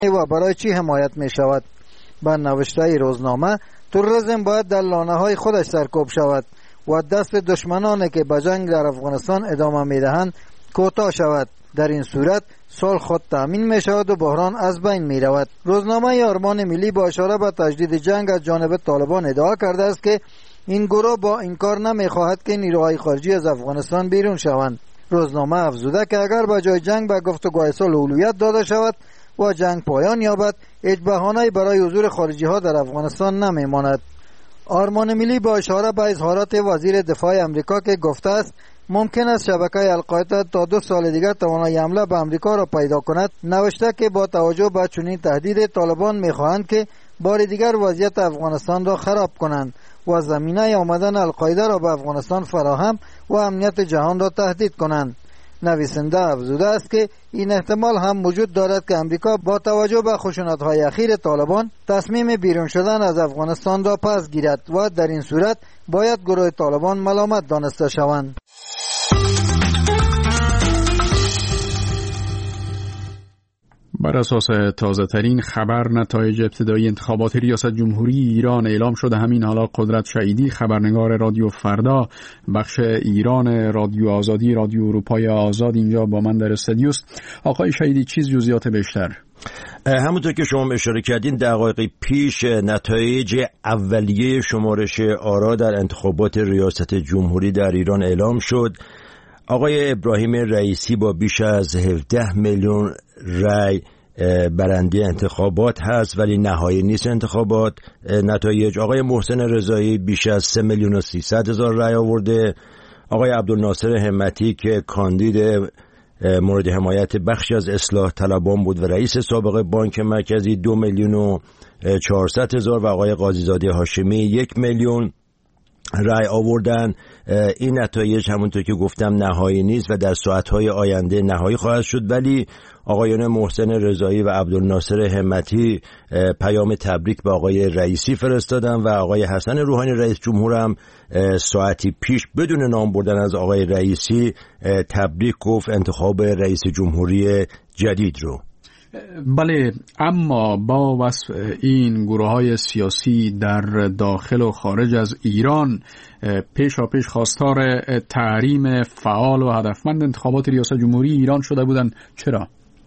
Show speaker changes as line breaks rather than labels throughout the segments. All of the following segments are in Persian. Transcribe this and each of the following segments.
و برای چی حمایت می شود؟ با نوشته روزنامه تروریسم باید در لانه های خودش سرکوب شود و دست دشمنانی که به جنگ در افغانستان ادامه می دهند کوتاه شود. در این صورت صلح خود تامین می شود و بحران از بین می رود. روزنامه آرمان ملی با اشاره به تجدید جنگ از جانب طالبان ادعا کرده است که این گروه با این کار نمی خواهد که نیروهای خارجی از افغانستان بیرون شوند. روزنامه افزوده که اگر به جای جنگ به گفتگوهای صلح اولویت داده شود و جنگ پایان یابد، هیچ بهانه‌ای برای حضور خارجی ها در افغانستان نمی ماند. آرمان ملی با اشاره به اظهارات وزیر دفاع امریکا که گفته است ممکن است شبکه القاعده تا 2 سال دیگر توانایی حمله به امریکا را پیدا کند، نوشته که با توجه به چنین تهدید طالبان می‌خواهند که بار دیگر وضعیت افغانستان را خراب کنند و زمینه آمدن القاعده را به افغانستان فراهم و امنیت جهان را تهدید کنند. نویسنده افزوده است که این احتمال هم وجود دارد که امریکا با توجه به خشونت‌های اخیر طالبان تصمیم بیرون شدن از افغانستان را پس گیرد و در این صورت باید گروه طالبان ملامت دانسته شوند.
بر اساس تازه ترین خبر نتایج ابتدایی انتخابات ریاست جمهوری ایران اعلام شده. همین حالا قدرت شهیدی، خبرنگار رادیو فردا بخش ایران رادیو آزادی رادیو اروپای آزاد اینجا با من در استودیوست. آقای شهیدی چیز جزئیات بیشتر؟
همونطور که شما اشاره کردین دقایق پیش نتایج اولیه شمارش آرا در انتخابات ریاست جمهوری در ایران اعلام شد. آقای ابراهیم رئیسی با بیش از 17 میلیون رای برنده انتخابات هست ولی نهایی نیست انتخابات نتایج. آقای محسن رضایی بیش از 3 میلیون و 300 هزار رای آورده. آقای عبدالناصر همتی که کاندید مورد حمایت بخشی از اصلاح طلبان بود و رئیس سابق بانک مرکزی 2 میلیون و 400 هزار و آقای قاضیزاده هاشمی 1 میلیون رای آوردن. این نتایج همونطور که گفتم نهایی نیست و در ساعتهای آینده نهایی خواهد شد، ولی آقایان محسن رضایی و عبدالناصر همتی پیام تبریک به آقای رئیسی فرستادن و آقای حسن روحانی رئیس جمهور هم ساعتی پیش بدون نام بردن از آقای رئیسی تبریک گفت انتخاب رئیس جمهوری جدید رو.
بله، اما با وصف این گروه‌های سیاسی در داخل و خارج از ایران پیشاپیش خواستار تحریم فعال و هدفمند انتخابات ریاست جمهوری ایران شده بودند. چرا؟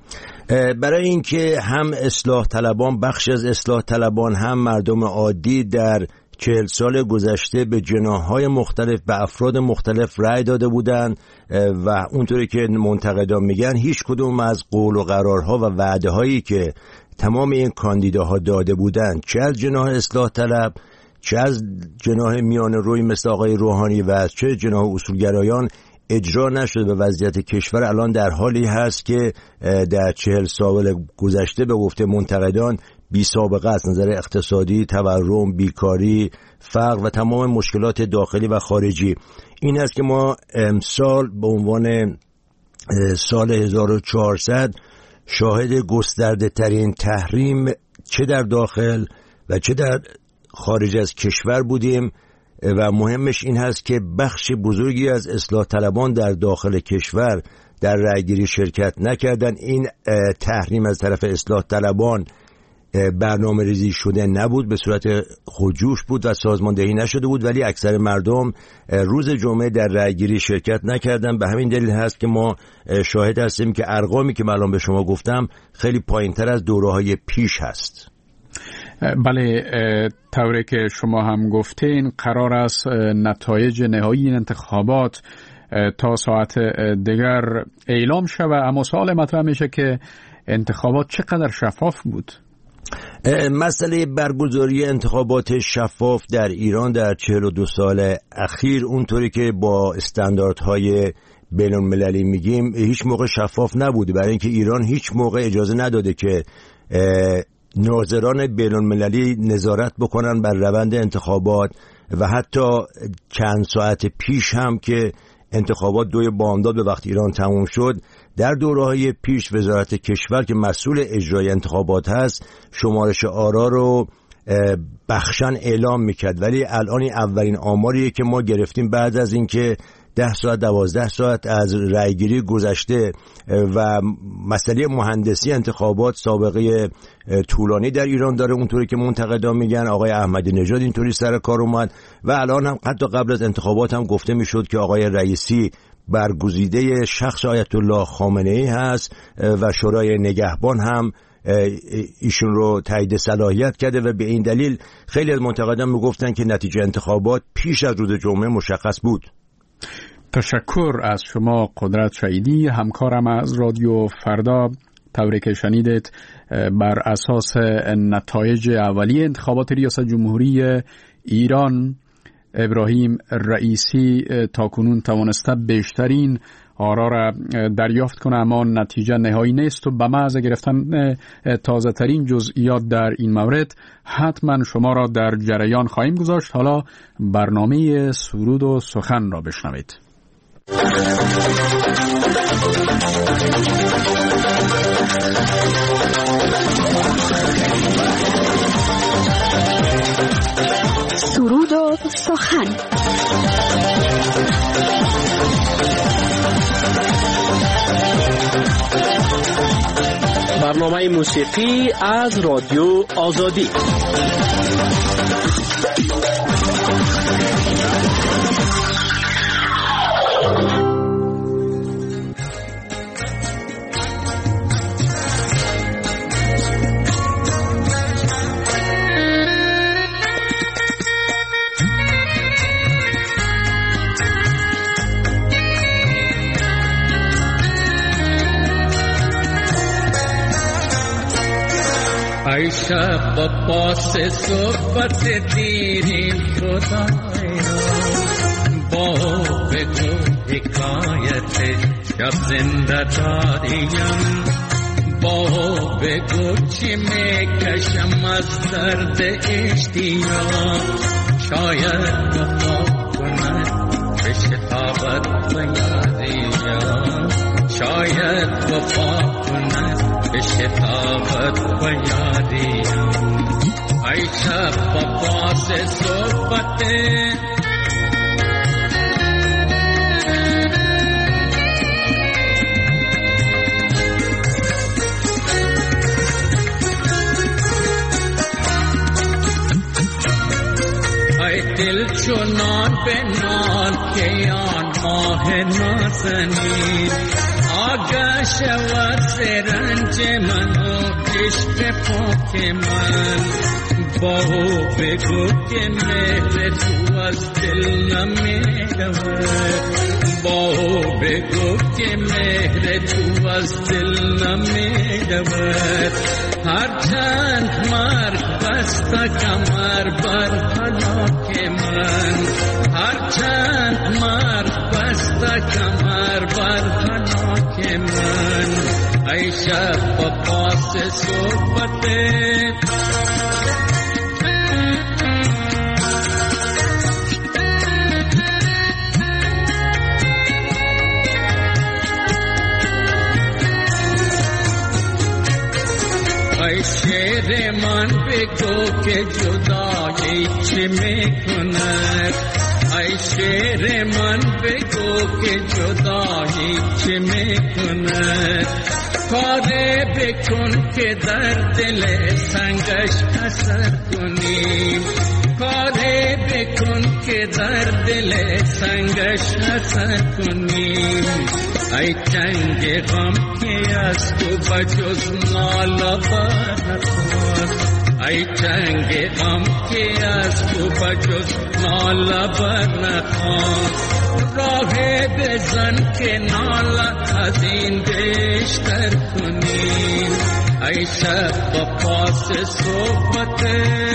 برای اینکه هم اصلاح طلبان، بخش از اصلاح طلبان، هم مردم عادی در 40 سال گذشته به جناح‌های مختلف به افراد مختلف رأی داده بودند و اونطوری که منتقدان میگن هیچ کدوم از قول و قرارها و وعده‌هایی که تمام این کاندیداها داده بودند، چه از جناح اصلاح طلب، چه از جناح میان روی مثل آقای روحانی و چه جناح اصولگرایان، اجرا نشده. به وضعیت کشور الان در حالی هست که در 40 سال گذشته به گفته منتقدان بی سابقه است، نظر اقتصادی، تورم، بیکاری، فقر و تمام مشکلات داخلی و خارجی. این است که ما امسال به عنوان سال 1400 شاهد گسترده ترین تحریم چه در داخل و چه در خارج از کشور بودیم و مهمش این هست که بخش بزرگی از اصلاح طلبان در داخل کشور در رأیگیری شرکت نکردن. این تحریم از طرف اصلاح طلبان برنامه ریزی شده نبود، به صورت خودجوش بود و سازماندهی نشده بود، ولی اکثر مردم روز جمعه در رأیگیری شرکت نکردن. به همین دلیل هست که ما شاهد هستیم که ارقامی که من الان به شما گفتم خیلی پایین‌تر از دوره‌های پیش هست.
بله، طوری که شما هم گفتین قرار است نتایج نهایی این انتخابات تا ساعت دیگر اعلام شود، اما سوال مطرح میشه که انتخابات چقدر شفاف بود؟
مسئله برگزاری انتخابات شفاف در ایران در 42 سال اخیر اونطوری که با استانداردهای بین‌المللی میگیم هیچ موقع شفاف نبوده، برای اینکه ایران هیچ موقع اجازه نداده که ناظران بین‌المللی نظارت بکنن بر روند انتخابات و حتی چند ساعت پیش هم که انتخابات 2 بامداد به وقت ایران تموم شد، در دوره‌های پیش وزارت کشور که مسئول اجرای انتخابات هست شمارش آرا رو بخشن اعلام میکرد، ولی الان اولین آماریه که ما گرفتیم بعد از اینکه 10 ساعت 12 ساعت از رأیگیری گذشته و مسئله مهندسی انتخابات سابقه طولانی در ایران داره، اونطوری که منتقدان میگن. آقای احمدی نژاد اینطوری سر کار اومد و الان هم حتی قبل از انتخابات هم گفته میشد که آقای رئیسی برگزیده شخص آیت الله خامنه ای هست و شورای نگهبان هم ایشون رو تایید صلاحیت کرده و به این دلیل خیلی از منتقدان میگفتن که نتیجه انتخابات پیش از روز جمعه مشخص بود.
تشکر از شما قدرت شهیدی، همکارم از رادیو فردا. طوری که شنیدید بر اساس نتایج اولیه انتخابات ریاست جمهوری ایران، ابراهیم رئیسی تاکنون توانسته بیشترین آرا را دریافت کنه، اما نتیجه نهایی نیست و به محض گرفتن تازه ترین جزئیات در این مورد حتما شما را در جریان خواهیم گذاشت. حالا برنامه سرود و سخن را بشنوید.
سرود و سخن.
برنامه موسیقی از رادیو آزادی.
ای شب با پاس صحبت دیرین خدایا، با بگو حکایت شب زنده داریم، با بگو چی میکشم از درد اشتیاق، شاید وفا کند به شتابت و یادیم، شاید وفا کند به شتابت و یادیم. ای شب با پاس صحبت ای دل چونان به نان که یان ماه نازنین، آگاه شود سرنج من و عشق پاک من، با بگو که مهر تو از دل نمیرود، با بگو که مهر تو از دل نمیرود، هرچند مرگ بسته کمر بر هلاک من، هرچند مرگ بسته کمر بر هلاک من. ای شب با پاس صحبت ای شیر من بگو که جدایی چه میکند، ای شیر من بگو که جدایی چه میکند، کاری بکن که در دل سنگش اثر کنیم، کاری بکن که در دل سنگش اثر کنیم. ای چنگ غم که از تو بجز ناله برنخواست، ای چنگ غم که از تو بجز ناله برنخواست، راه بزن که ناله از این بیشتر کنیم. ای شب با پاس صحبت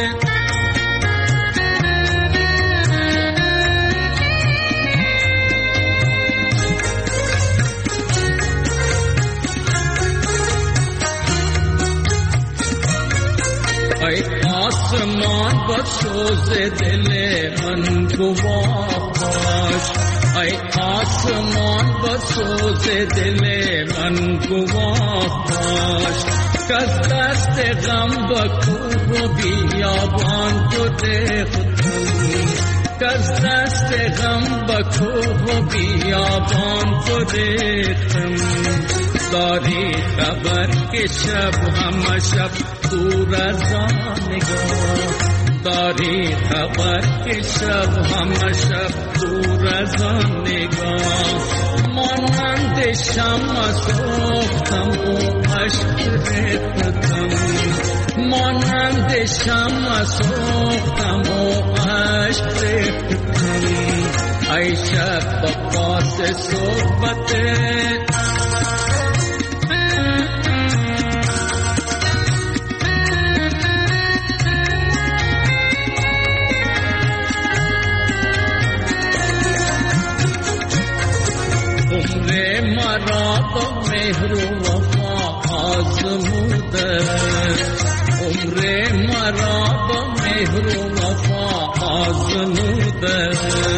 ای آسمان با سوز دل من گواه باش، ای آسمان با سوز دل من گواه باش، کز دست غم با کوه و بیابان تو دق کن، کز دست غم با کوه و بیابان گریختم داری خبر که شب همه شب دور از آن نگاه داری خبر که شب همه شب دور از آن نگاه مانند شمع سوختم و عشق ریختم مانند شمع سوختم و عشق ریختم ای شب با پاس صحبت عمر مرا با مهر و وفا آزموده عمر مرا با مهر و وفا آزموده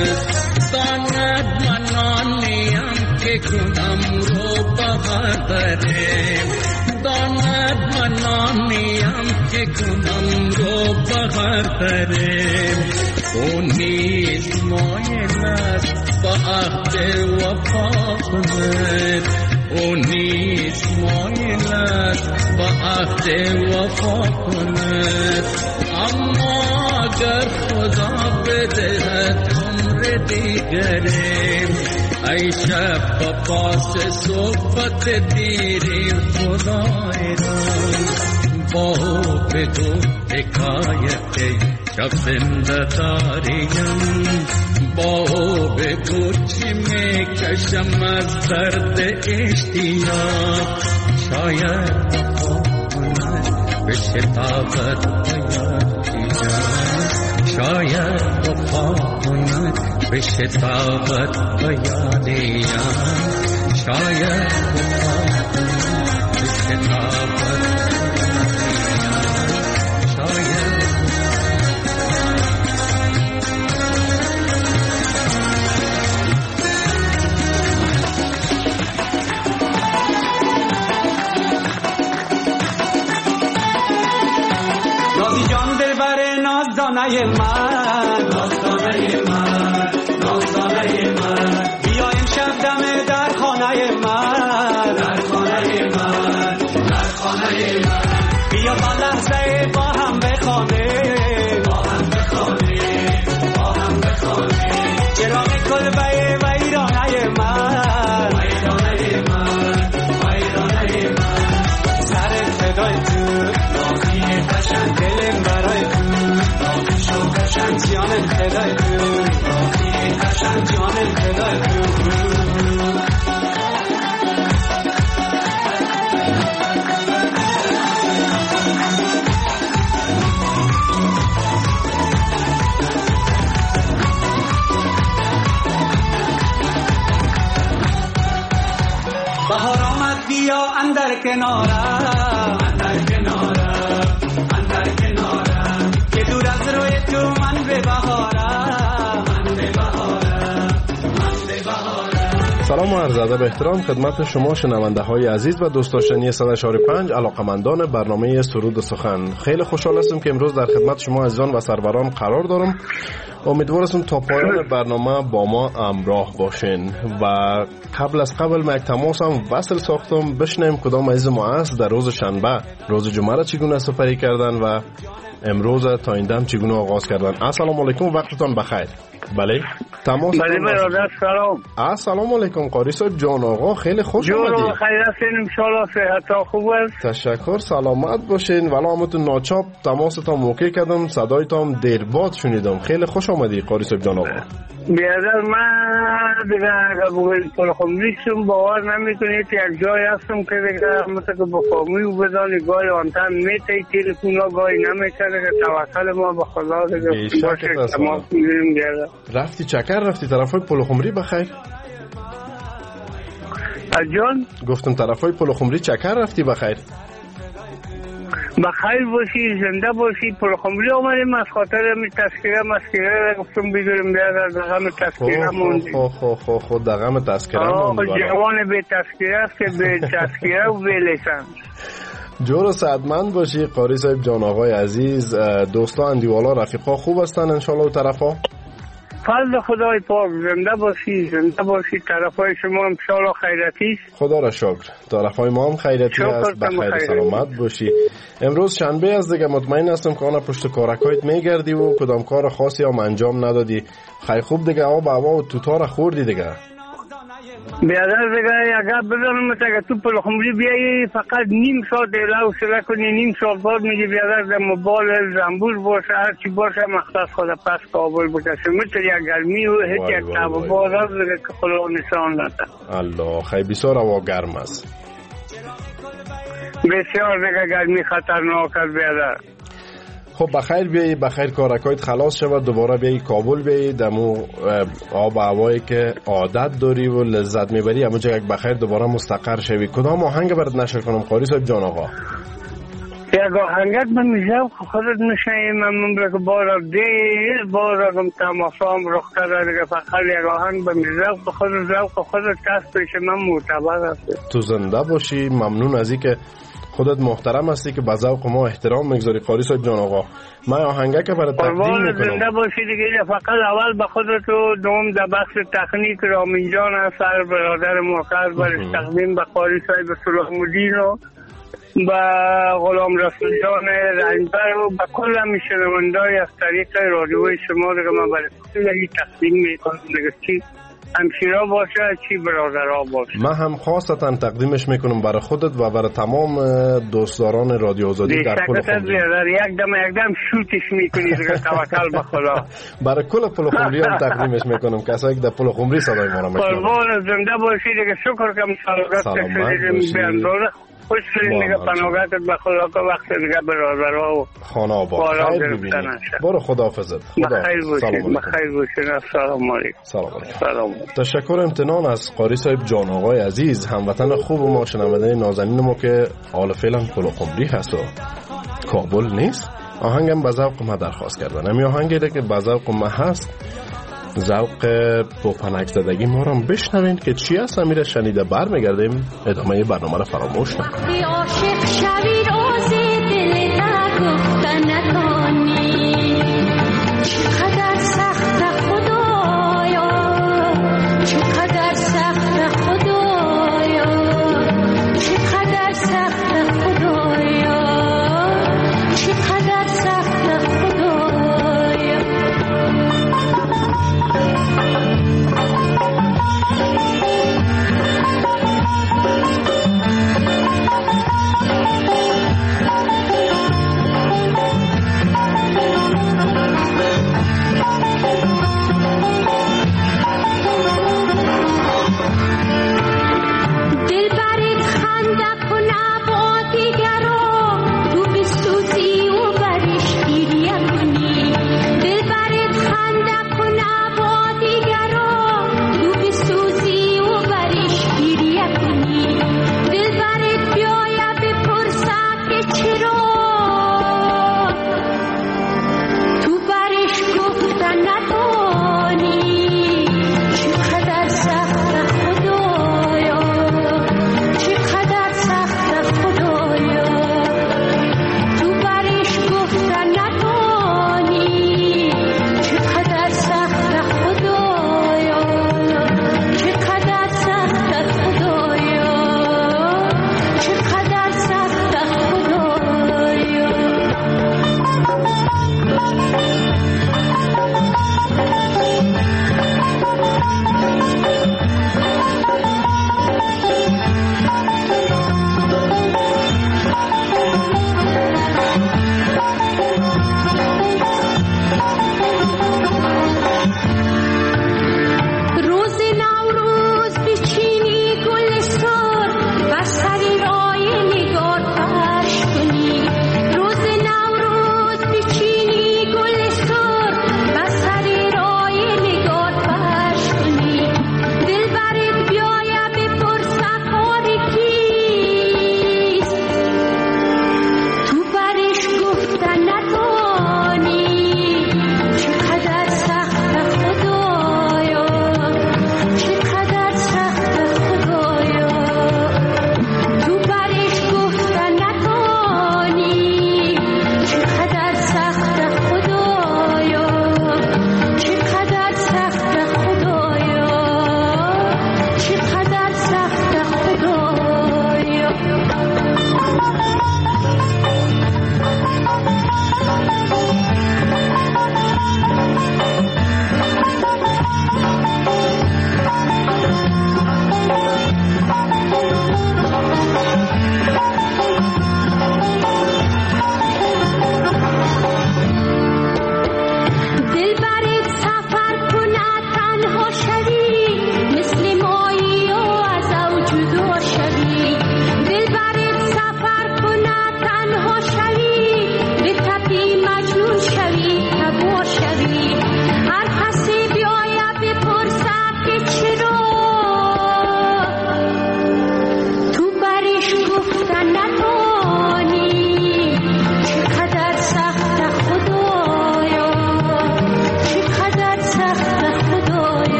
داند من آنیم که کنم رو بغدره داند من آنیم که کنم رو بغدره او نیز مایل است با عهد وفا کند او نیز مایل است با عهد وفا کند اما اگر خدا بدهد عمر دیگری ای شب با پاس صحبت دیریم خدای را با بدو حکایت شب زنده داریم با بگو چی میکشم از درد اشتیاق شاید وفا کند به شتابت شاید وفا کند به شتابت و یادیم شاید وفا کند به شتابت
نازدانه من نازدانه من نازدانه من بیا امشب دم در خانه من در خانه من در خانه من بیا تا لحظه با هم بخوانیم با هم بخوانیم با هم بخوانیم چراغ کلبه ویرانه من ویرانه من ویرانه من سر فدای تو نازی قشنگ دلم برای تو قشنگ جان خدای تو قشنگ جان خدای تو بهار آمد بیا اندر کنارم اندر کنارم اندر کنارم که دور از روی تو من به بهارم من به بهارم من به بهارم.
سلام و عرض ادب احترام خدمت شما شنونده های عزیز و دوست داشتنی 104.5 علاقمندان برنامه سرود و سخن. خیلی خوشحال هستم که امروز در خدمت شما عزیزان و سروران قرار دارم. امیدوارم تا پایان برنامه با ما همراه باشین و قبل ما یک تماس هم وصل ساختم بشنیم کدام عزیز ما است در روز شنبه روز جمعه را چگونه سپری کردن و امروز تا این دم چگونه آغاز کردن. السلام علیکم وقتتان بخیر. بله تماس
بله برادر سلام.
السلام علیکم قاری صاحب جان آقا خیلی خوش آمدید.
جون خیر هستین ان شاء الله صحت خوب است.
تشکر سلامت باشین. والا همتون ناچاپ تماستان موقع کردم صدایتان دیر بعد شنیدم. خیلی خوش آمدید قاری صاحب جان آقا.
بیادر من دیگه اگر بگوید پلخمریشم باور نمیکنید یک جای هستم که دیگه مثل که با فامی و بدانی گاهی آنتن میتایی تلفون ها گاهی نمیتونه که توسل ما به خدا دیگه باشه تماس میگیریم بیادر.
رفتی چکر رفتی طرفای پلخمری بخیر؟
جان؟
گفتم طرفای پلخمری چکر رفتی بخیر؟
بخیر باشی زنده باشی پلخمری آمدیم از خاطر می تذکره گفتم بگیریم بیادر دقم تذکره موندیم.
خود دقم تذکره موندیم.
جوان به تذکره است که به تذکره و به لیسانس.
جور و سعدمند باشی قاری صاحب جان آقای عزیز. دوستا اندیوالا رفیقا خوب هستن انشالله و طرفا؟
فضل خدای پاک. زنده باشی. طرفای شما هم انشاءالله خیرتی است.
خدا را شکر. طرفای ما هم خیرتی است. بخیر سلامت باشی. امروز شنبه است دیگه، مطمئن هستم که آن پشت کارکایت میگردی و کدام کار خاصی هم انجام ندادی. خیلی خوب دیگه، آب هوا و توتا را خوردی دیگه.
بیادر دیگه اگر بزنم مثلا تو پلخمری بیایی فقط نیم ساعت اله و سله کنی، نیم ساعت بعد میگی بیادر در موبایل زنبور باشه هرچی باشه مختص خود پس کابل بکشه. مثل یک گرمی و هیچ یک تب باز هست دیگه که خدا نشان نده.
الله خیلی بسیار هوا گرم است.
بسیار دیگه گرمی خطرناک است بیادر.
خب بخیر بیایی، بخیر کارکایت خلاص شود، دوباره بیایی کابل بیایی، دمو آب هوایی که عادت داری و لذت میبری همونجا یک بخیر دوباره مستقر شوی. کدام آهنگ برات نشر کنم قاری صاحب جان آقا؟
یک آهنگت من میزم خودت میشه من بلکه بارا دیر بارا کم تماسام رخ کرده دیگه فقط یک آهنگ به میزم خودت کس پیش من معتبر هست.
تو زنده باشی. ممنون از این که خودت محترم هستی که به ذوق ما احترام میگذاری قاری صاحب جان آقا. من آهنگه که برای تقدیم میکنم.
زنده باشی دیگه. فقط اول به خودت و دوم در بخش تکنیک رامین جان اثر برادر موقر برش تقدیم به قاری صاحب صلاح الدین و به غلام رسول جان رنجبر و به کل همی شنونده‌ای از طریق رادیوی شما دیگه من برای کلی تقدیم میکنم دیگه، چی همشیرا باشه چی برادرها باشه.
من هم خاصتا تقدیمش میکنم برای خودت و برای تمام دوستداران رادیو آزادی در پلخمری.
یک دم شوتش میکنی دیگه توکل به خدا.
برای کل پلخمری هم تقدیمش میکنم کسایی که در پلخمری صدای ما را میشنون.
قربان زنده باشی دیگه. شکر که سلامت باشی. خوش شدین دیگه. پناهگاهت به خدا که وقت دیگه برادرها و
خانه آباد خیر ببینی. برو خداحافظت.
بخیر باشین. السلام علیکم.
سلام. تشکر امتنان از قاری صاحب جان آقای عزیز، هموطن خوب ما، شنونده نازنین ما که حال فعلا پلخمری هست و کابل نیست. آهنگم به ذوق ما درخواست کردن. همین آهنگی که به ذوق ما هست، ذوق پوپنک زدگی ما رو بشنوین که چی هست. امیر شنیده برمیگردیم ادامه برنامه رو فراموش نکنید.
عاشق شوید آز دل نگفتن نکنی، چقدر سخت خدایا، چقدر سخت خدایا، چقدر سخت خدایا، چقدر سخت خدایا.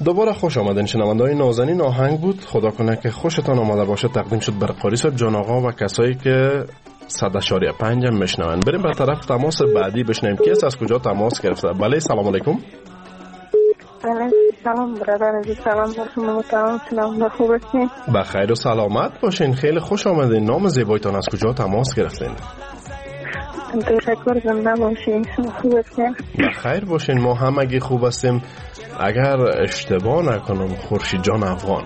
دوباره خوش آمدین شنونده‌های نازنین. آهنگ بود خدا کنه که خوشتان آمده باشه تقدیم شد بر قاری صاحب جان آقا و کسایی که 100.5 هم میشنون. بریم به طرف تماس بعدی بشنیم کی است، از کجا تماس گرفته. بله سلام علیکم.
بله سلام برادر عزیز، سلام بر شما تمام شنونده خوب هستین؟
بخیر و سلامت باشین. خیلی خوش آمدین. نام زیبایتان از کجا تماس گرفتین؟
تشکر، زنده باشین. شما خوب هستین؟
بخیر باشین. ما همگی خوب هستیم. اگر اشتباه نکنم خورشید جان افغان.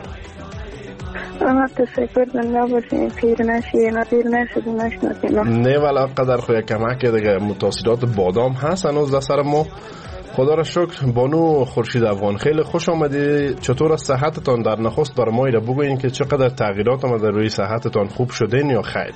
تشکر، زنده باشین. پیر نشین، پیر نشد نشناسین.
نه ولی قدر خوی کمک دیگه متاثرات بادام هست هنوز در سر ما. خدا را شکر. بانو خورشید افغان خیلی خوش آمدی. چطور از صحتتان در نخست بر ما را بگوین که چقدر تغییرات آمده روی صحتتان، خوب شدین یا خیر؟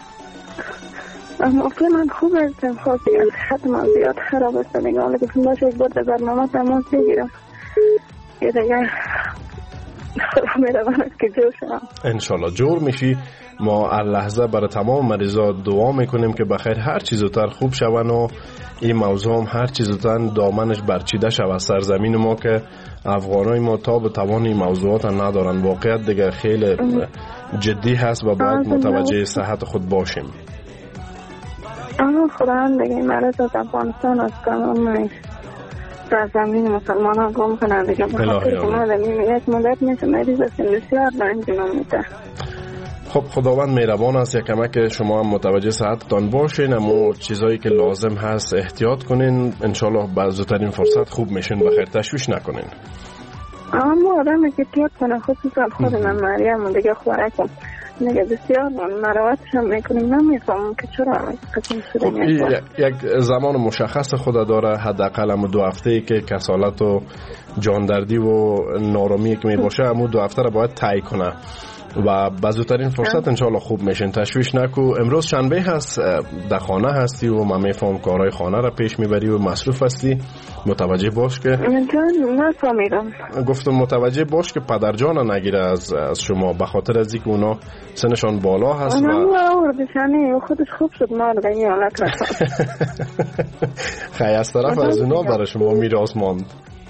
اصلا من خوب هستم، خواهی صحت من زیاد خراب است دیگه. حالا گفتم باشه یک بار در برنامه تماس بگیرم یه دیگه خدا میروان است که جور شدم.
انشالله جور میشی. ما اللحظه برای تمام مریضا دعا میکنیم که بخیر هر چیز زودتر خوب شون و این موضوع هم هر چیز زودتر دامنش برچیده شود. سرزمین ما که افغانای ما تا به توان این موضوعات ندارن. واقعیت دیگه خیلی جدی هست و باید متوجه صحت خود باشیم.
اما خدا هم دیگه مرض از افغانستان از تمام سرزمین مسلمان ها گم کنن دیگه. بخاطر ما یک مدت میشه مریض هستیم بسیار رنج میده.
خب خداوند مهربان است. یک کمک شما هم متوجه صحتتان باشین، اما چیزایی که لازم هست احتیاط کنین. انشالله با زودترین فرصت خوب میشین. بخیر تشویش نکنین.
اما آدم که احتیاط کنه، خصوصا خود من مریم دیگه خوراکم دیگه بسیار مراعاتش هم میکنیم. نمیفهمم که چرا قسم شده.
یک زمان مشخص خود داره، حداقل هم 2 هفته که کسالت و جاندردی و نارامی که میباشه همون 2 هفته رو باید طی کنه و بزودترین فرصت انشالله خوب میشین. تشویش نکو. امروز شنبه هست، در خانه هستی و من میفهم کارهای خانه را پیش میبری و مصروف هستی. متوجه باش که
نفهمیدم.
گفتم متوجه باش که پدر جان نگیره از شما، به خاطر از اینکه اونا سنشان بالا هست
و آوردشانی خودش خوب شد ما رو بگی حالت رسان.
خیلی از طرف از اونا برای شما میراث ماند.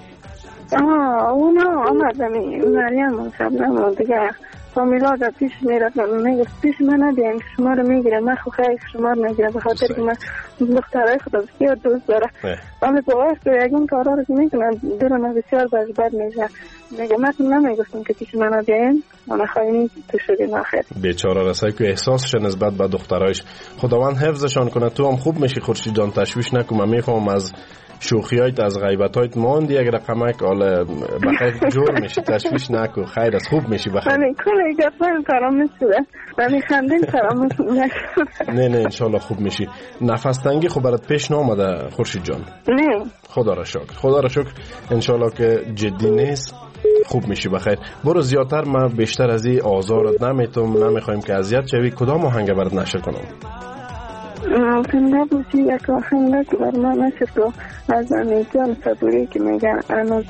اونا آمدنی مریم و شبنم دیگه فامیلا در پیش میرفتن میگفت پیش من ندیم که شما رو میگیره. من خو خیلی شما رو نگیره به خاطر که من دخترهای خدا بسیار دوست داره. ولی باور تو یکون کارا رو که میکنن دلم بسیار بد میشه. میگه من نمیگفتم که پیش من ندیم من خواهیم تو شدیم آخر.
بیچاره رسایی که احساسش نسبت به دخترایش خداوند حفظشان کنه. تو هم خوب میشی خورشید جان. تشویش نکن. من میفهمم از شوخیایت از غیبتایت ماندی یک رقمک. حالا بخیر جور میشی. تشویش نکن. خیر است خوب میشی. بخیر
من کلی گفتم فراموش شده. من خندیم فراموش نکنم.
نه انشالله خوب میشی. نفس تنگی خب برات پیش نامده خورشید جان؟
نه
خدا را شکر. خدا را شکر. انشالله که جدی نیست. خوب میشی. بخیر برو. زیادتر من بیشتر از این آزارت نمیخوایم که اذیت شوی. کدام آهنگ برات نشر کنم؟
زنده باشی. یک آهنگ که بر من نشر تو از امیر جان صبوری که میگه انوز.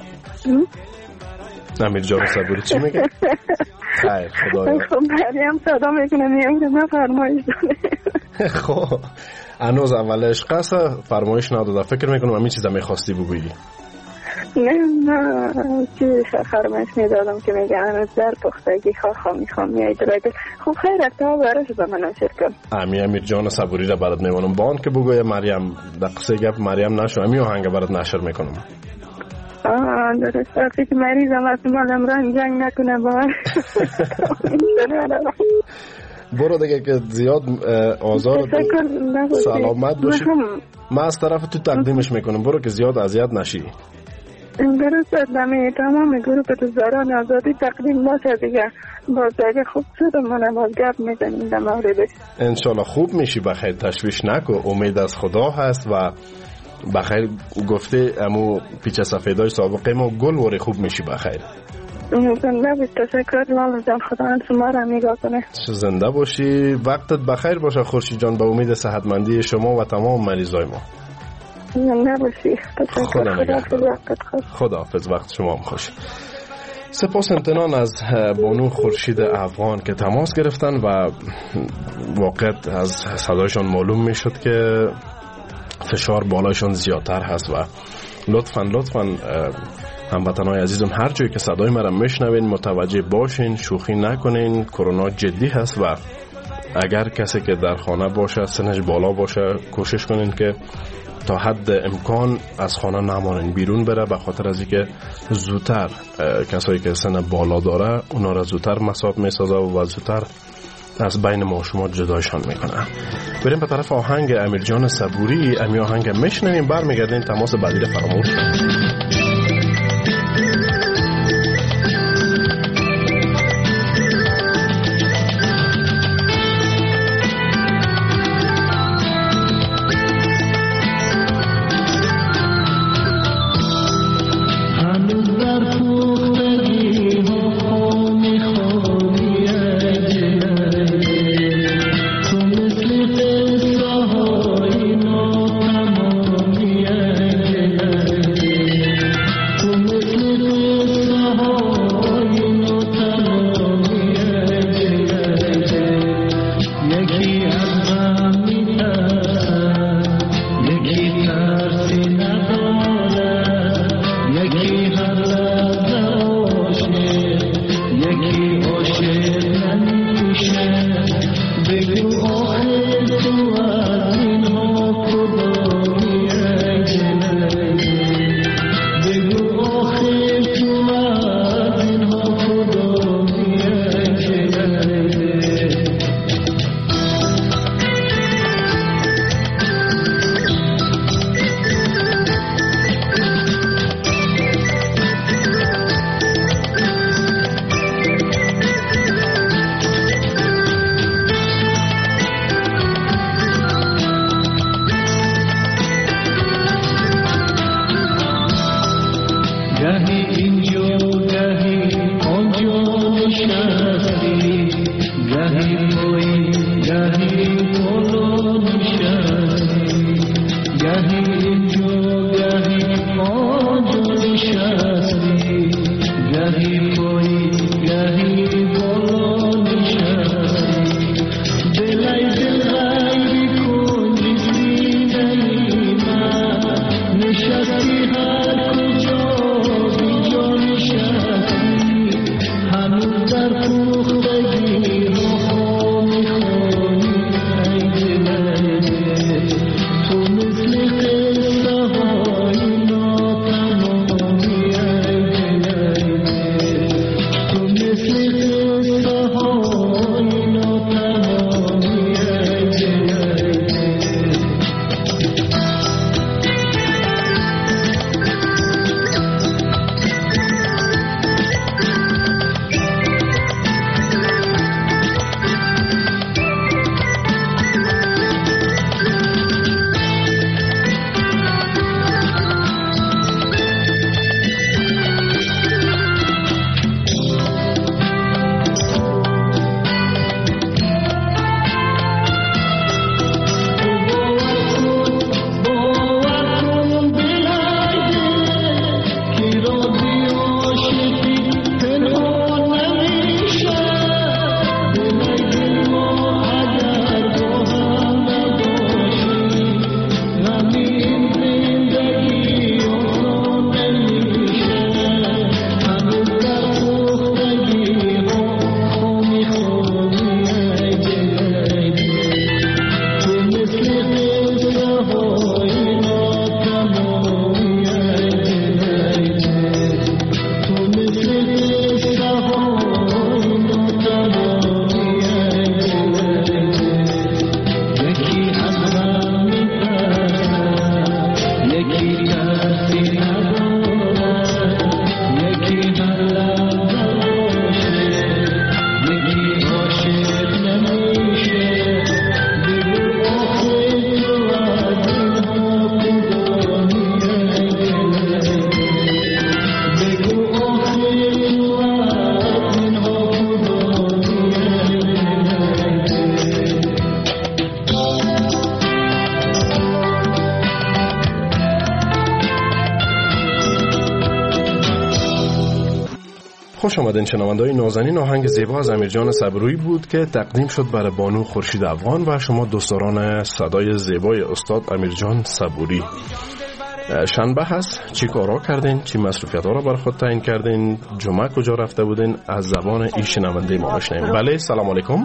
امیر جان صبوری چی میگه؟ خیر خدایا.
خب مریم صدا میکنه میگه من فرمایش داده.
خب انوز اولش قصه فرمایش نداده. فکر میکنم همین چیزا میخواستی بگویی.
نه چی فرمایش میدادم که میگه انوز در پختگی میخوام میای درایده. خب خیر تا براش به من نشر کن.
امیر جان صبوری را برات میمونم. بان که بگویه مریم در قصه گپ مریم نشو. همین آهنگ برات نشر میکنم.
درست وقتی که مریضم از مالم رنگ جنگ نکنه باید.
برو دیگه که زیاد آزار سلامت باشی. من از طرف تو تقدیمش میکنم. برو که زیاد اذیت نشی.
درست دمی تمام گروه پتوزاران آزادی تقدیم باشه دیگه. باز اگه خوب شد من باز گپ میزنیم در موردش.
انشالله خوب میشی. بخیر تشویش نکو. امید از خدا هست و بخیر گفته امو پیچ سفیدای سابقه ما گل وری خوب میشی. بخیر
زنده باشی. تشکر لاله جان. خدا شما را نگاه کنه.
زنده باشی. وقتت بخیر باشه خورشید جان. به امید صحتمندی شما و تمام مریضای ما.
زنده باشی. تشکر.
خداحافظ. وقت شما هم خوش. سپاس امتنان از بانو خورشید افغان که تماس گرفتن و واقعا از صدایشان معلوم میشد که فشار بالایشان زیادتر هست و لطفاً هموطنای عزیزم هر جایی که صدای مرا میشنوین متوجه باشین، شوخی نکنین، کرونا جدی هست و اگر کسی که در خانه باشه سنش بالا باشه کوشش کنین که تا حد امکان از خانه نمانین، بیرون بره، به خاطر از اینکه زودتر کسایی که سن بالا داره اونا را زودتر مصاب میسازه و زودتر از بین ما شما جدایشان میکنه. بریم به طرف آهنگ امیرجان صبوری. امی آهنگ میشنویم، برمیگردیم تماس بعدی را فراموش کنیم. خوش آمدین شنونده‌های نازنین. آهنگ زیبا از امیرجان صبوری بود که تقدیم شد برای بانو خورشید افغان و شما دوستداران صدای زیبای استاد امیرجان صبوری. شنبه هست، چی کارا کردین؟ چی مسئولیت ها را بر خود تعیین کردین؟ جمعه کجا رفته بودین؟ از زبان این شنونده ما بشنویم. بله سلام علیکم.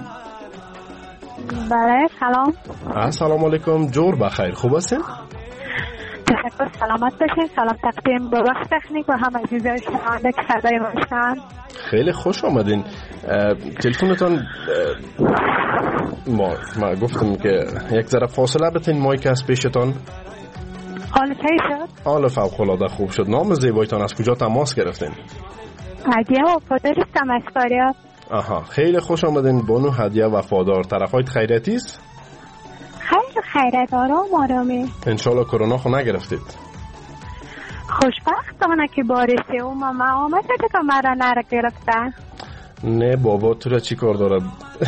بله سلام.
السلام علیکم. جور بخیر، خوب هستین؟
تشکر، سلامت باشین. سلام تقدیم به وقت تکنیک و هم عزیزای شنونده که صدای ما بشنوند.
خیلی خوش آمدین. تلفنتان ما گفتم که یک ذره فاصله بتین مایک از پیشتان.
حال چی شد؟
حال فوق‌العاده خوب شد. نام زیبایتان از کجا تماس گرفتین؟
هدیه وفادار هستم از فاریاب.
آها، خیلی خوش آمدین بانو هدیه وفادار. طرفایت خیریتی است؟
خیرت آرامی.
انشالله کرونا خو نگرفتید؟
خوشبختانه که بارسی ما آمده که مرا نگرفتن.
نه بابا، تو را چی کار دارد؟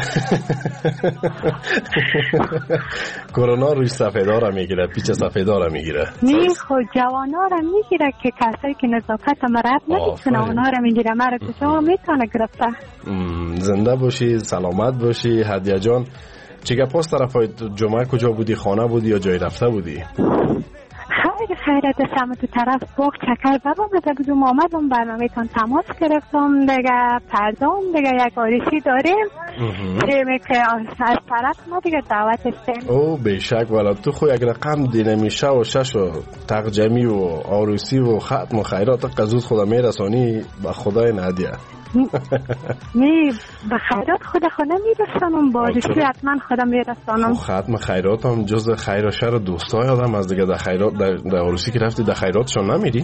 کرونا روی سفیدارا میگیره، پیچ سفیدارا میگیره.
نه خود جوانا را میگیره که کسایی که نزاکت مرد نمیتونه اونا را میگیره. مرا کجا میتونه گرفته.
زنده باشی، سلامت باشی هدیه جان. چیگه پاس طرفای جمعه کجا بودی؟ خانه بودی یا جای رفته بودی؟
خیرت دستم تو طرف باغ چکر بابا مده بودم آمدم برنامه تان تماس گرفتم دیگه پردام دیگه یک آرشی داریم که از طرف ما دیگه دعوت استیم.
او بیشک والا تو خو یک رقم دینه میشه و شش و تقجمی و آروسی و ختم و خیرات قزوز خدا میرسانی به خدای نهدیه.
می به خیرات خدا میرسانم، با آرشی حتما خدا میرسانم.
ختم خیرات هم جز خیر و شر دوستای آدم از دیگه. در خیرات در آرشی که رفتی در خیراتشون نمیری؟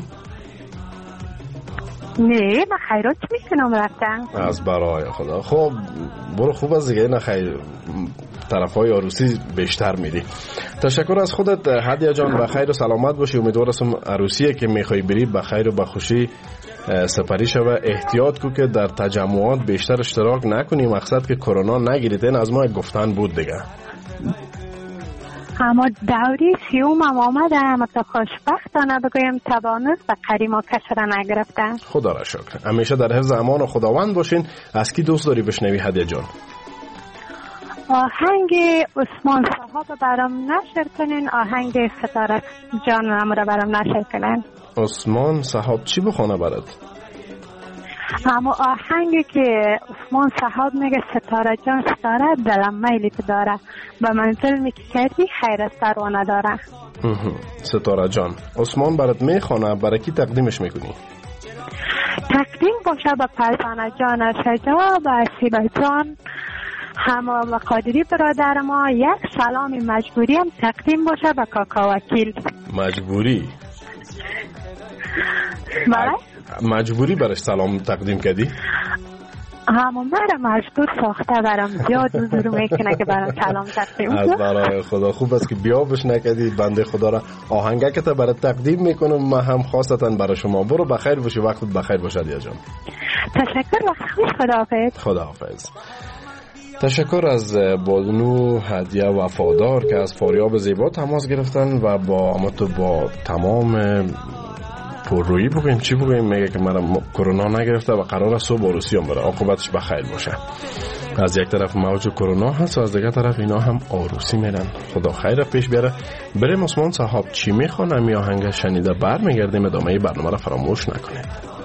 نه به خیرات میتونم رفتم
از برای خدا. خب برو خوب از دیگه نخیر طرفای عروسی بیشتر میری. تشکر از خودت هدیه جان. به خیر و سلامت باشی. امیدوارم عروسیه که میخوای بری به خیر و به خوشی سپری شوه. احتیاط کو که در تجمعات بیشتر اشتراک نکنی، مقصد که کرونا نگیرید. این از ما گفتن بود دیگه.
اما دوری سیوم هم آمده، اما تا خوشبختانه بگویم توانست و قریما کس را نگرفتن.
خدا را شکر. همیشه در حفظ امان و خداوند باشین. از کی دوست داری بشنوی هدیه جان؟
آهنگ عثمان صاحب برام نشر کنین. آهنگ ستاره جان را برام نشر کنین.
عثمان صاحب چی بخونه برات؟
اما آهنگی که عثمان صاحب میگه ستاره جان ستاره دلم میلیت داره، به منزل می که کردی خیر سروانه داره.
ستاره جان عثمان برات میخونه، برای کی تقدیمش میکنی؟
تقدیم باشه به پرزانه جان شجاع، به اسیبه جان همه مقادری برادر ما. یک سلام مجبوری هم تقدیم باشه به کاکا وکیل.
مجبوری؟
بله؟
مجبوری برش سلام تقدیم کردی؟
همون برای مجبور ساخته برام زیاد حضور میکنه که برام سلام تقدیم کنم.
از برای خدا خوب است که بیا بش نکردی. بنده خدا را آهنگه که تا برای تقدیم میکنم من هم خاصتا برای شما. برو بخیر باشی، وقتت بخیر باشه دیا جان.
تشکر، وقت خوش. خداحافظ.
خداحافظ. تشکر از بانو هدیه وفادار که از فاریاب زیبا تماس گرفتن و با تمام پررویی بگویم چی بگویم. میگه که من کرونا نگرفته و قرار است صبح عروسی هم بره، عاقبتش بخیر باشه. از یک طرف موج کرونا هست و از دیگه طرف اینا هم عروسی میرن. خدا خیر پیش بیاره. بریم عثمان صاحب چی میخوانم یا آهنگ شنیده برمیگردیم. ادامه برنامه را فراموش نکنید.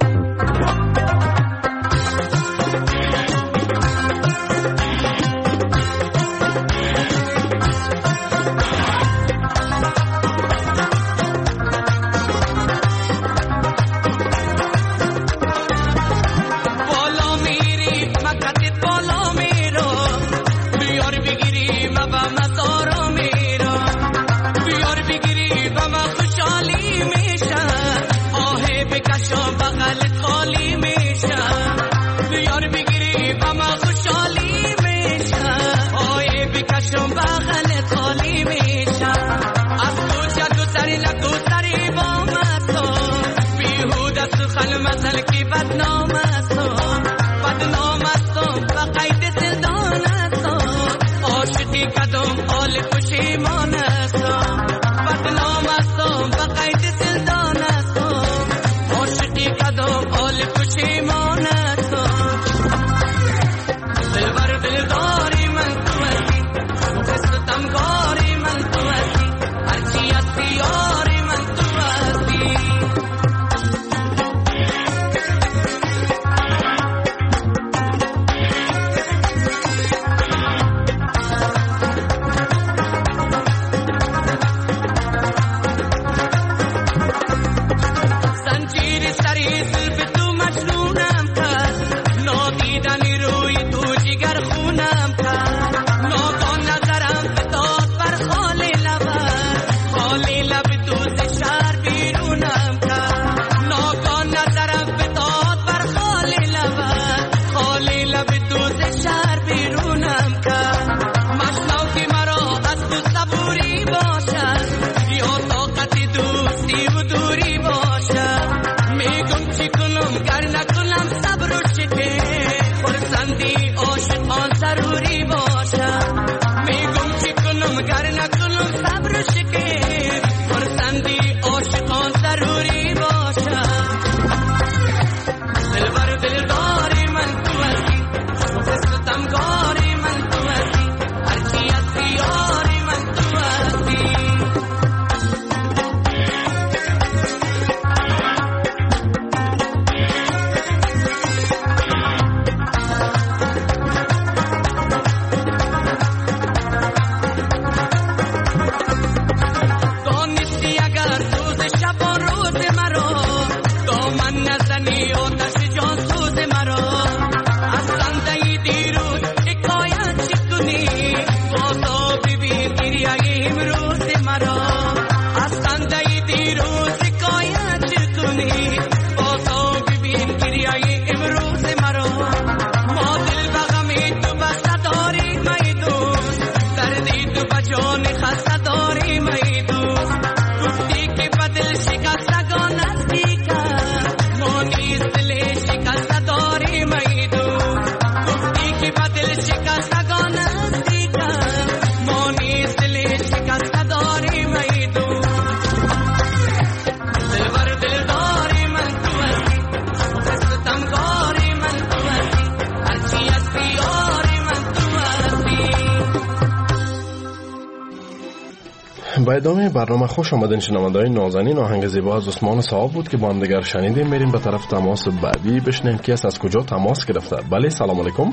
با ادامه برنامه خوش آمدین شنونده‌های نازنین. آهنگ زیبا از عثمان صاحب بود که با هم دیگر شنیدیم. میریم به طرف تماس بعدی بشنیم کی است، از کجا تماس گرفته. بله سلام علیکم.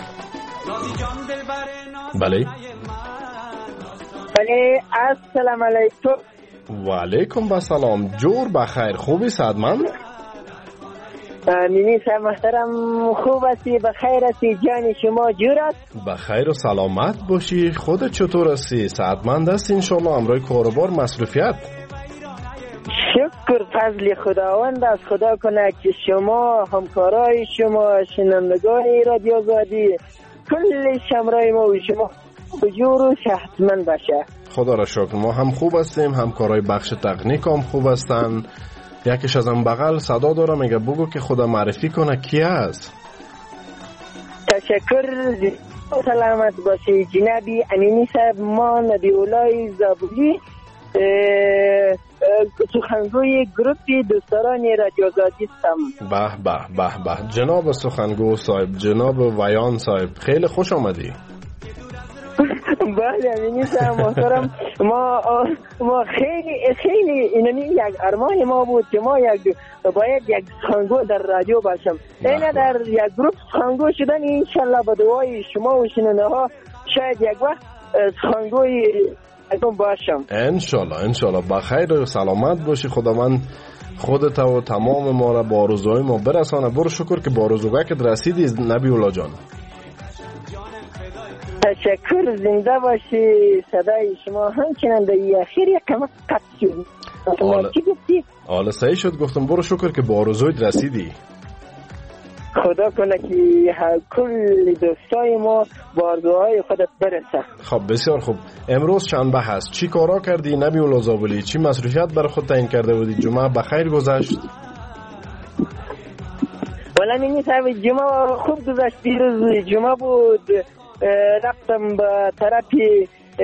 بله
بله السلام علیکم.
و علیکم السلام. جور بخیر، خوبی صحتمند؟
مینی صاحب محترم خوب هستی؟ بخیر هستی؟ جان شما جور است؟
بخیر و سلامت باشی. خودت چطور هستی؟ صحتمند هستی انشالله؟ امروز کاروبار مصروفیت؟
شکر فضل خداوند است. خدا کنه که شما همکارای شما شنوندگان رادیو آزادی کل شمرای ما و شما بجور و صحتمند باشه.
خدا را شکر ما هم خوب هستیم، همکارای بخش تکنیک هم خوب هستن. یکیش از هم بغل صدا داره میگه بگو که خدا معرفی کنه کی است.
تشکر، سلامت باشی جنابی امینی صاحب. ما نبی اولای زابلی سخنگوی گروپی دوستداران رادیو آزادی هستم.
به جناب سخنگو صاحب، جناب ویان صاحب، خیلی خوش آمدی.
بله امینی صاحب محترم. ما خیلی اینمی یک ارمان ما بود که ما باید یک سخنگو در رادیو باشم. این در یک گروپ سخنگو شدن انشالله با دعای شما و شنونده ها شاید یک وقت سخنگوی باشم.
انشالله بخیر و سلامت باشی. خداوند خودت و تمام ما را با آرزوهای ما برسانه. برو شکر که با آرزوگاه که رسیدی نبی الله جان.
تشکر، زنده باشی. صدای شما همچنان در اخیر یک کم قطع شد. چی گفتی؟
حالا صحیح شد گفتم برو شکر که با آرزویت رسیدی.
خدا کنه که کل دوستای ما با آرزوهای خودت برسه.
خب بسیار خوب. امروز شنبه هست، چی کارا کردی نبی الله زابلی؟ چی مصروفیت برای خود تعیین کرده بودی؟ جمعه بخیر گذشت؟
والا منی صاحب جمعه خوب گذشت. دیروز جمعه بود، رفتم به طرفی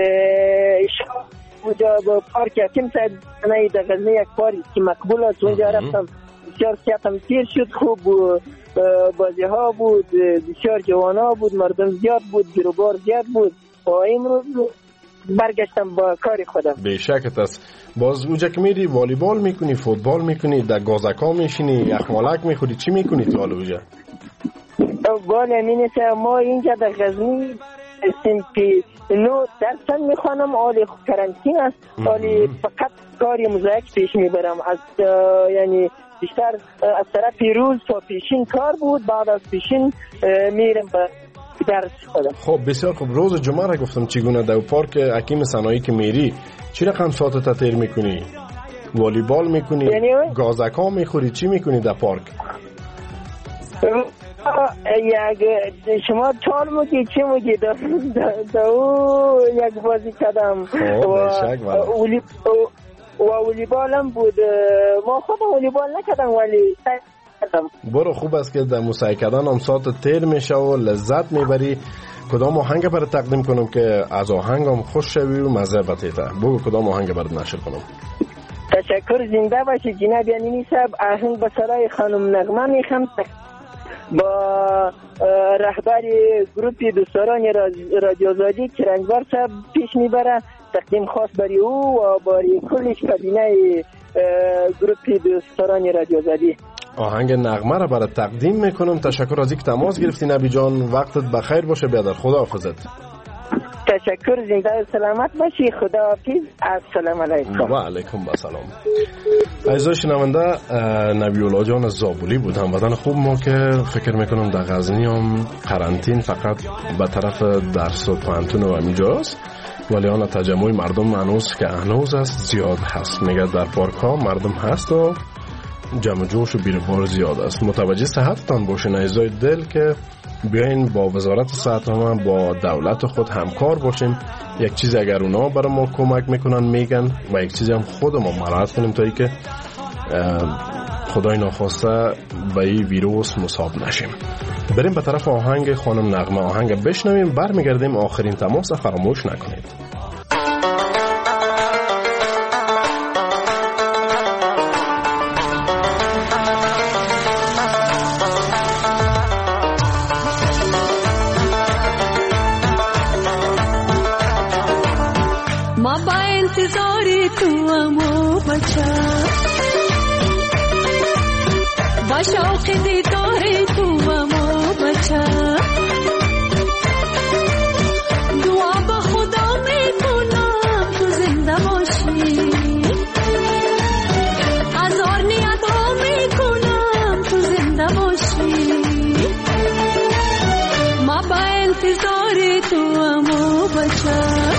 اونجا با پارک حکیم صاحب در غزنی، یک پارک که مقبول است، اونجا رفتم. بسیار سیاتم تیر شد، خوب بازی ها بود، بسیار جوان ها بود، مردم زیاد بود، گروبار زیاد بود. و امروز برگشتم با کار خودم.
به شکت است. باز اونجا که میری والیبال میکنی، فوتبال میکنی، در گازکا میشینی، یخمالک میخوری، چی میکنی تو حالا اونجا؟
بله مینیسه ما اینجا در غزنی سمپی 9 درصد میخوانم. حالی کرانتین است، حالی فقط کاری مزاحک پیش میبرم. از یعنی بیشتر از طرف روز تا پیشین کار بود، بعد از پیشین میرم به درس خودم.
خب بسیار خوب. روز جمعه را گفتم چگونه در پارک حکیم صنایعی که میری چی رقم ساعت تطیر میکنی؟ والیبال میکنی؟
یعنی
گازکا میخوری؟ چی میکنی در پارک؟
شما چال موگی چی موگی دا یک بازی کردم و والیبال هم بود. ما خود والیبال نکردم ولی کردم.
برو خوب است که در مساعی کردن هم ساعت تیر میشه و لذت میبری. کدام آهنگ برای تقدیم کنم که از آهنگ هم خوش شوی و مزه بتیته؟ بگو کدام آهنگ برای نشر کنم.
تشکر، زنده باشی جناب یعنی صاحب. آهنگ به سرای خانم نغمه میخوام با رهبر گروپی دوستداران رادیو آزادی کرنگبار صاحب پیش میبره. تقدیم خاص برای او و برای کلش کابینه گروپی دوستداران رادیو آزادی.
آهنگ نغمه را برای تقدیم میکنم. تشکر از اینکه تماس گرفتی نبی جان. وقتت بخیر باشه. بیادر خدا حافظت.
تشکر، زنده و سلامت باشی. خدا حافظ. السلام علیکم.
و علیکم السلام. عزیزای شنونده، نبی الله جان زابلی بود، هموطن خوب ما که فکر میکنم در غزنی هم قرنطین فقط به طرف درس و پانتون و اینجاست، ولی آن تجمع مردم هنوز است زیاد هست. میگه در پارک ها مردم هست و جمع جوش و بیربار زیاد است. متوجه صحتتان باشین عزیزای دل که بیاین با وزارت صحت ما با دولت خود همکار باشیم. یک چیز اگر اونا برای ما کمک میکنن میگن و یک چیزی هم خود ما مراعات کنیم تا ای که خدای ناخواسته به این ویروس مصاب نشیم. بریم به طرف آهنگ خانم نغمه. آهنگ بشنویم، برمیگردیم. آخرین تماس فراموش نکنید.
ما با انتظار تو امو بچه، با شوق دیدار تو امو بچه، دعا با خدا میکنم تو زنده باشی، هزار نیت ها میکنم تو زنده باشی، ما با انتظار تو امو بچه.